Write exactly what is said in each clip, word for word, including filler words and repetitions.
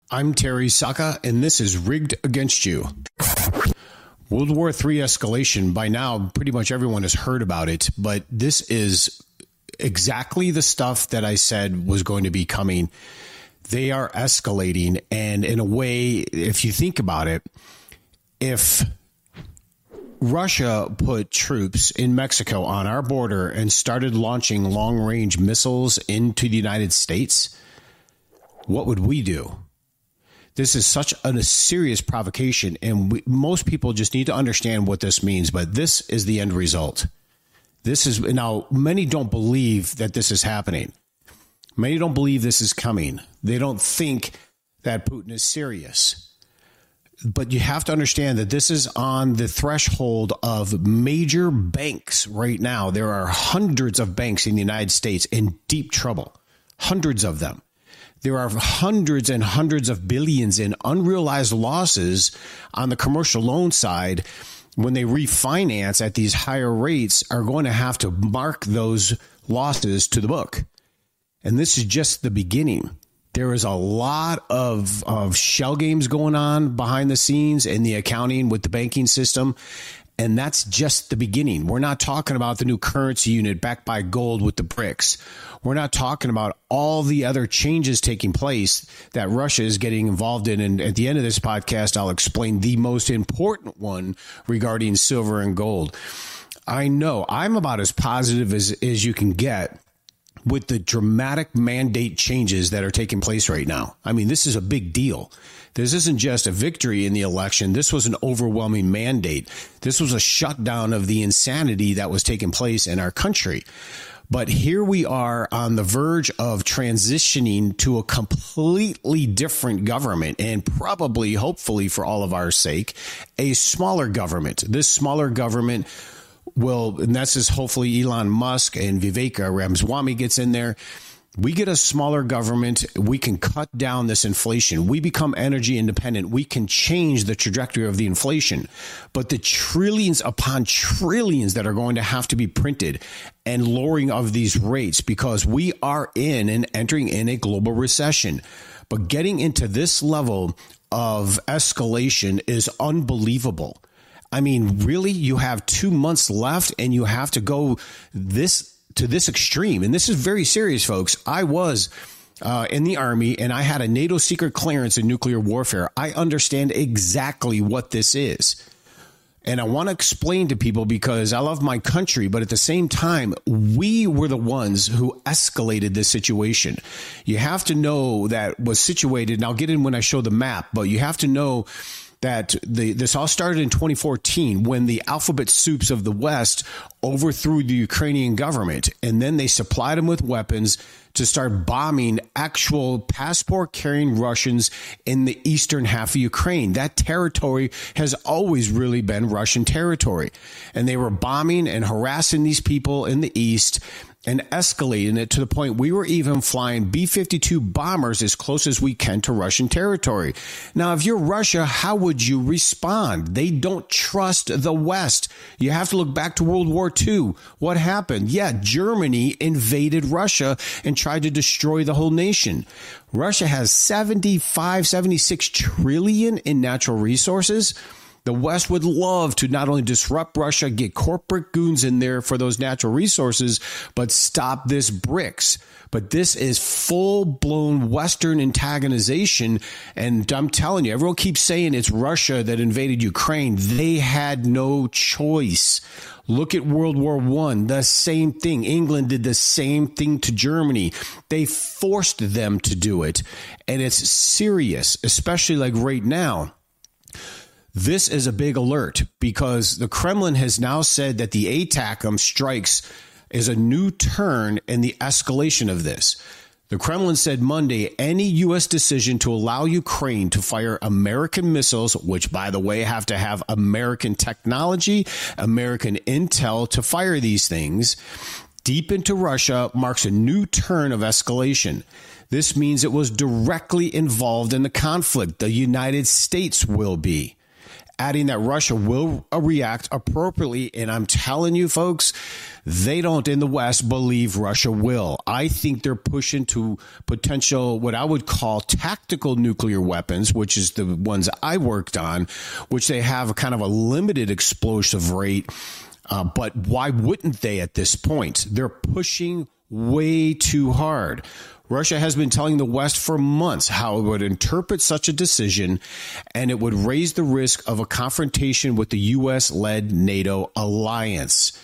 I'm Terry Saka, and this is Rigged Against You. World War Three escalation, by now, pretty much everyone has heard about it, but this is exactly the stuff that I said was going to be coming. They are escalating, and in a way, if you think about it, if Russia put troops in Mexico on our border and started launching long-range missiles into the United States, what would we do? This is such a, a serious provocation, and we, most people just need to understand what this means, but this is the end result. This is now, many don't believe that this is happening. Many don't believe this is coming. They don't think that Putin is serious. But you have to understand that this is on the threshold of major banks right now. There are hundreds of banks in the United States in deep trouble, hundreds of them. There are hundreds and hundreds of billions in unrealized losses on the commercial loan side. When they refinance at these higher rates, are going to have to mark those losses to the book. And this is just the beginning. There is a lot of, of shell games going on behind the scenes in the accounting with the banking system. And that's just the beginning. We're not talking about the new currency unit backed by gold with the BRICS. We're not talking about all the other changes taking place that Russia is getting involved in. And at the end of this podcast, I'll explain the most important one regarding silver and gold. I know I'm about as positive as, as you can get with the dramatic mandate changes that are taking place right now. I mean, this is a big deal. This isn't just a victory in the election. This was an overwhelming mandate. This was a shutdown of the insanity that was taking place in our country. But here we are on the verge of transitioning to a completely different government, and probably, hopefully for all of our sake, a smaller government. This smaller government will, and this is hopefully Elon Musk and Vivek Ramaswamy gets in there. We get a smaller government. We can cut down this inflation. We become energy independent. We can change the trajectory of the inflation. But the trillions upon trillions that are going to have to be printed and lowering of these rates, because we are in and entering in a global recession. But getting into this level of escalation is unbelievable. I mean, really, you have two months left and you have to go this to this extreme. And this is very serious, folks. I was uh, in the Army and I had a NATO secret clearance in nuclear warfare. I understand exactly what this is. And I want to explain to people because I love my country, but at the same time, we were the ones who escalated this situation. You have to know that was situated, and I'll get in when I show the map, but you have to know that the, this all started in twenty fourteen when the alphabet soups of the West overthrew the Ukrainian government, and then they supplied them with weapons to start bombing actual passport-carrying Russians in the eastern half of Ukraine. That territory has always really been Russian territory, and they were bombing and harassing these people in the east and escalating it to the point we were even flying B fifty-two bombers as close as we can to Russian territory. Now, if you're Russia, how would you respond? They don't trust the West. You have to look back to World War Two. What happened? Yeah, Germany invaded Russia and tried to destroy the whole nation. Russia has seventy-five, seventy-six trillion in natural resources. The West would love to not only disrupt Russia, get corporate goons in there for those natural resources, but stop this BRICS. But this is full-blown Western antagonization. And I'm telling you, everyone keeps saying it's Russia that invaded Ukraine. They had no choice. Look at World War One, the same thing. England did the same thing to Germany. They forced them to do it. And it's serious, especially like right now. This is a big alert because the Kremlin has now said that the ATACMS strikes is a new turn in the escalation of this. The Kremlin said Monday any U S decision to allow Ukraine to fire American missiles, which, by the way, have to have American technology, American intel to fire these things, deep into Russia marks a new turn of escalation. This means it was directly involved in the conflict. The United States will be. adding that Russia will react appropriately. And I'm telling you, folks, they don't in the West believe Russia will. I think they're pushing to potential, what I would call tactical nuclear weapons, which is the ones I worked on, which they have a kind of a limited explosive rate. Uh, but why wouldn't they at this point? They're pushing way too hard. Russia has been telling the West for months how it would interpret such a decision, and it would raise the risk of a confrontation with the U S-led NATO alliance.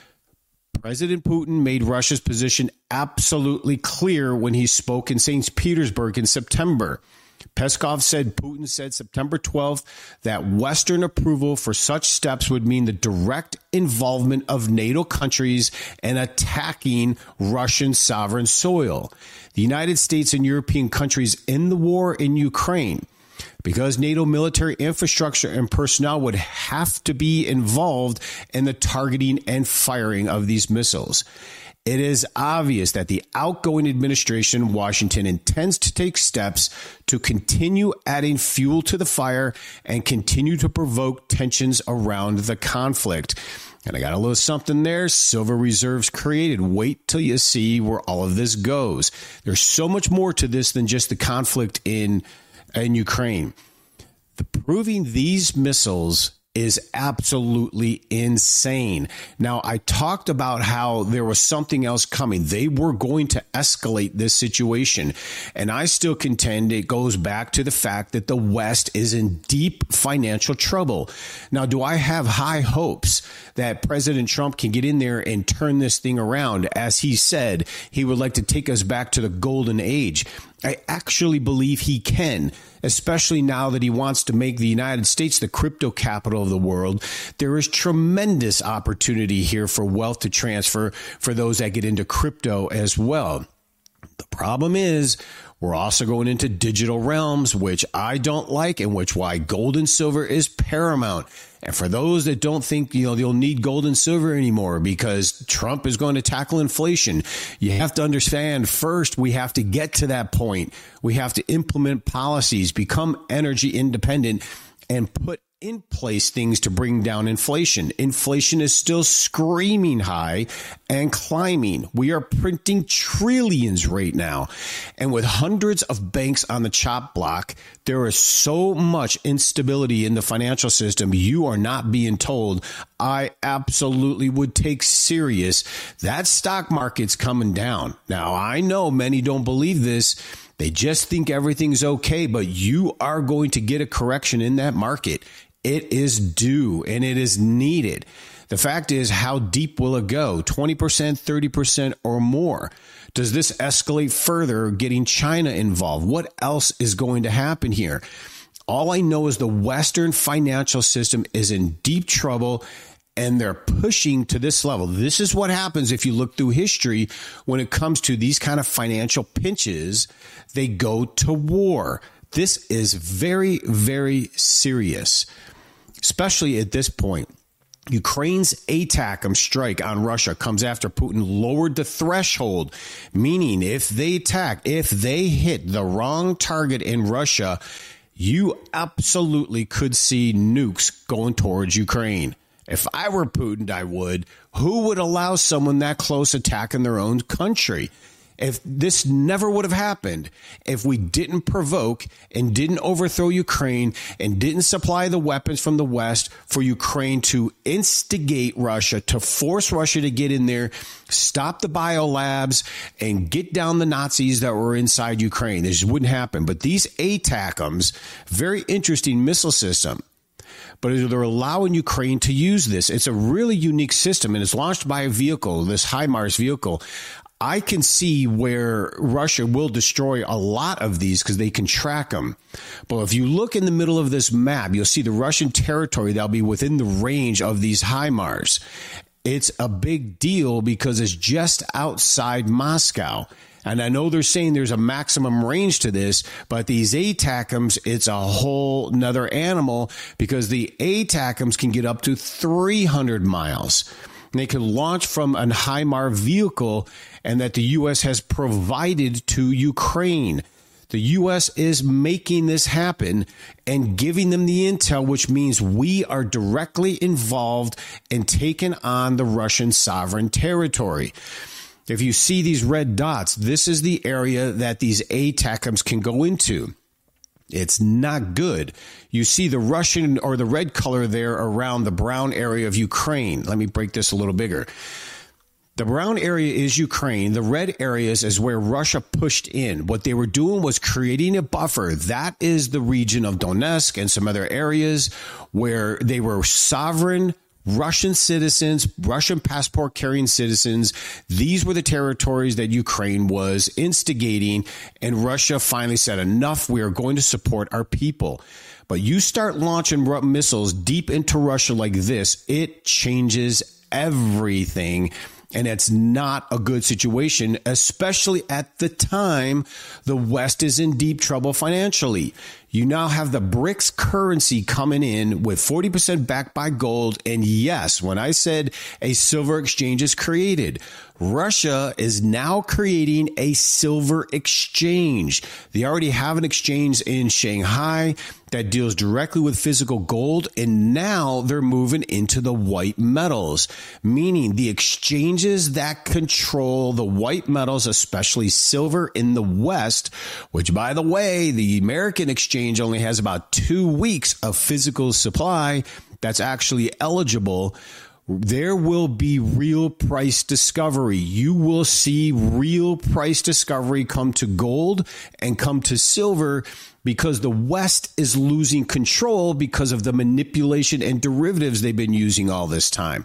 President Putin made Russia's position absolutely clear when he spoke in Saint Petersburg in September. Peskov said Putin said September twelfth that Western approval for such steps would mean the direct involvement of NATO countries in attacking Russian sovereign soil. The United States and European countries in the war in Ukraine, because NATO military infrastructure and personnel would have to be involved in the targeting and firing of these missiles. It is obvious that the outgoing administration in Washington intends to take steps to continue adding fuel to the fire and continue to provoke tensions around the conflict. And I got a little something there. Silver reserves created. Wait till you see where all of this goes. There's so much more to this than just the conflict in, in Ukraine. The proving these missiles is absolutely insane. Now, I talked about how there was something else coming. They were going to escalate this situation. And I still contend it goes back to the fact that the West is in deep financial trouble. Now, do I have high hopes that President Trump can get in there and turn this thing around? As he said, he would like to take us back to the golden age. I actually believe he can, especially now that he wants to make the United States the crypto capital of the world. There is tremendous opportunity here for wealth to transfer for those that get into crypto as well. The problem is we're also going into digital realms, which I don't like, and which why gold and silver is paramount. And for those that don't think, you know, they'll need gold and silver anymore because Trump is going to tackle inflation, you have to understand first, we have to get to that point. We have to implement policies, become energy independent, and put in place things to bring down inflation. Inflation is still screaming high and climbing. We are printing trillions right now. And with hundreds of banks on the chop block, there is so much instability in the financial system. You are not being told. I absolutely would take serious that stock market's coming down. Now, I know many don't believe this. They just think everything's okay, but you are going to get a correction in that market. It is due and it is needed. The fact is, how deep will it go? twenty percent, thirty percent or more? Does this escalate further, getting China involved? What else is going to happen here? All I know is the Western financial system is in deep trouble, and they're pushing to this level. This is what happens if you look through history when it comes to these kind of financial pinches. They go to war. This is very, very serious, especially at this point. Ukraine's ATACMS strike on Russia comes after Putin lowered the threshold, meaning if they attack, if they hit the wrong target in Russia, you absolutely could see nukes going towards Ukraine. If I were Putin, I would. Who would allow someone that close attacking their own country? If this never would have happened, if we didn't provoke and didn't overthrow Ukraine and didn't supply the weapons from the West for Ukraine to instigate Russia, to force Russia to get in there, stop the biolabs, and get down the Nazis that were inside Ukraine, this wouldn't happen. But these ATACMS, very interesting missile system. But they're allowing Ukraine to use this. It's a really unique system, and it's launched by a vehicle, this HIMARS vehicle. I can see where Russia will destroy a lot of these because they can track them. But if you look in the middle of this map, you'll see the Russian territory that'll be within the range of these HIMARS. It's a big deal because it's just outside Moscow. And I know they're saying there's a maximum range to this, but these ATACMS, it's a whole nother animal because the ATACMS can get up to three hundred miles. And they can launch from an HIMARS vehicle and that the U S has provided to Ukraine. The U S is making this happen and giving them the intel, which means we are directly involved in taking on the Russian sovereign territory. If you see these red dots, this is the area that these ATACMS can go into. It's not good. You see the Russian or the red color there around the brown area of Ukraine. Let me break this a little bigger. The brown area is Ukraine. The red areas is where Russia pushed in. What they were doing was creating a buffer. That is the region of Donetsk and some other areas where they were sovereign Russian citizens, Russian passport carrying citizens. These were the territories that Ukraine was instigating, and Russia finally said, enough, we are going to support our people. But you start launching missiles deep into Russia like this, it changes everything. And it's not a good situation, especially at the time the West is in deep trouble financially. You now have the BRICS currency coming in with forty percent backed by gold. And yes, when I said a silver exchange is created, Russia is now creating a silver exchange. They already have an exchange in Shanghai that deals directly with physical gold, and now they're moving into the white metals, meaning the exchanges that control the white metals, especially silver in the West, which, by the way, the American exchange only has about two weeks of physical supply that's actually eligible. There will be real price discovery. You will see real price discovery come to gold and come to silver because the West is losing control because of the manipulation and derivatives they've been using all this time.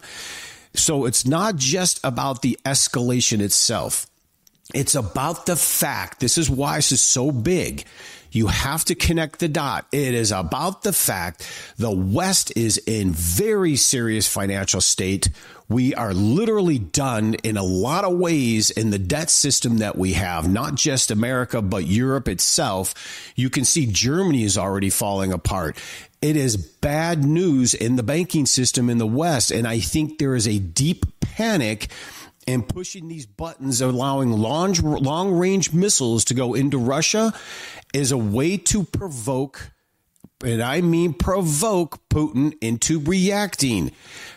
So it's not just about the escalation itself. It's about the fact, this is why this is so big. You have to connect the dot. It is about the fact the West is in very serious financial state. We are literally done in a lot of ways in the debt system that we have, not just America, but Europe itself. You can see Germany is already falling apart. It is bad news in the banking system in the West. And I think there is a deep panic and pushing these buttons, allowing long, long-range missiles to go into Russia is a way to provoke, and I mean provoke, Putin into reacting.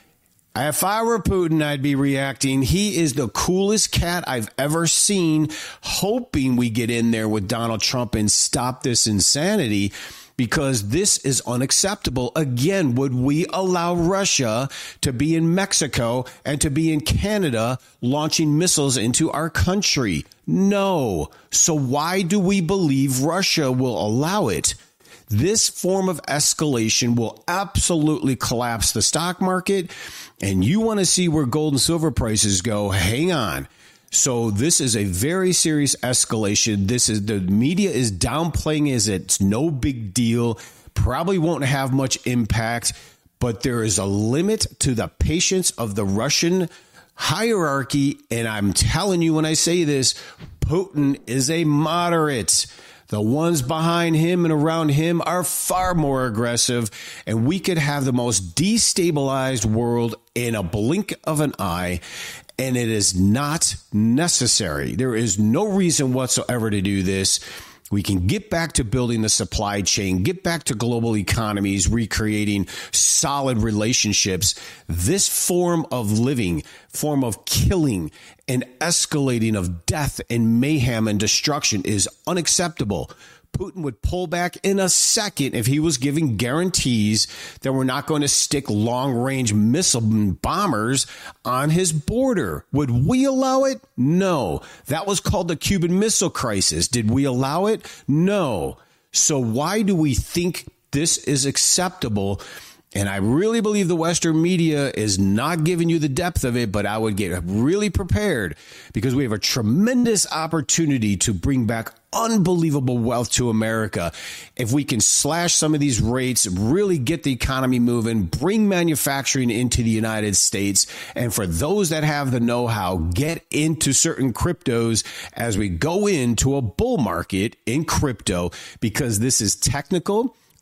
If I were Putin, I'd be reacting. He is the coolest cat I've ever seen, hoping we get in there with Donald Trump and stop this insanity, because this is unacceptable. Again, would we allow Russia to be in Mexico and to be in Canada launching missiles into our country? No. So why do we believe Russia will allow it? This form of escalation will absolutely collapse the stock market. And you want to see where gold and silver prices go? Hang on. So this is a very serious escalation. This is the media is downplaying as it's no big deal, probably won't have much impact, but there is a limit to the patience of the Russian hierarchy. And I'm telling you, when I say this, Putin is a moderate. The ones behind him and around him are far more aggressive, and we could have the most destabilized world in a blink of an eye. And it is not necessary. There is no reason whatsoever to do this. We can get back to building the supply chain, get back to global economies, recreating solid relationships. This form of living, form of killing and escalating of death and mayhem and destruction is unacceptable. Putin would pull back in a second if he was giving guarantees that we're not going to stick long-range missile bombers on his border. Would we allow it? No. That was called the Cuban Missile Crisis. Did we allow it? No. So why do we think this is acceptable? And I really believe the Western media is not giving you the depth of it, but I would get really prepared because we have a tremendous opportunity to bring back unbelievable wealth to America. If we can slash some of these rates, really get the economy moving, bring manufacturing into the United States, and for those that have the know-how, get into certain cryptos as we go into a bull market in crypto, because this is technical.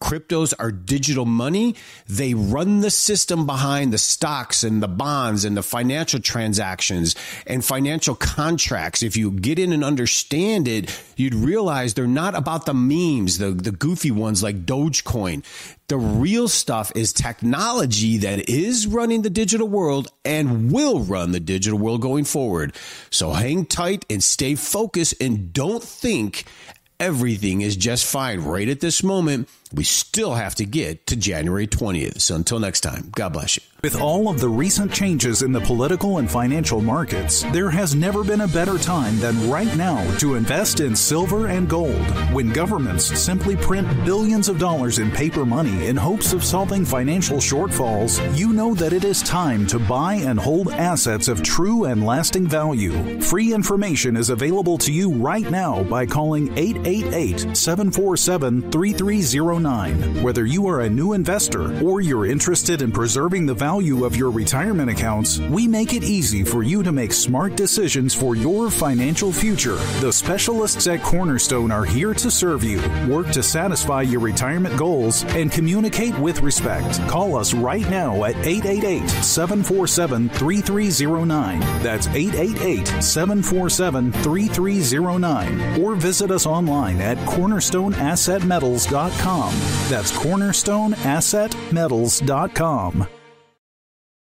cryptos are digital money. They run the system behind the stocks and the bonds and the financial transactions and financial contracts. If you get in and understand it, you'd realize they're not about the memes, the, the goofy ones like Dogecoin. The real stuff is technology that is running the digital world and will run the digital world going forward. So hang tight and stay focused and don't think everything is just fine right at this moment. We still have to get to January twentieth. So until next time, God bless you. With all of the recent changes in the political and financial markets, there has never been a better time than right now to invest in silver and gold. When governments simply print billions of dollars in paper money in hopes of solving financial shortfalls, you know that it is time to buy and hold assets of true and lasting value. Free information is available to you right now by calling eight eight eight, seven four seven, three three zero nine. Whether you are a new investor or you're interested in preserving the value of your retirement accounts, we make it easy for you to make smart decisions for your financial future. The specialists at Cornerstone are here to serve you, work to satisfy your retirement goals, and communicate with respect. Call us right now at eight eight eight, seven four seven, three three zero nine. That's eight eight eight, seven four seven, three three zero nine. Or visit us online at cornerstone asset metals dot com. That's cornerstone asset metals dot com.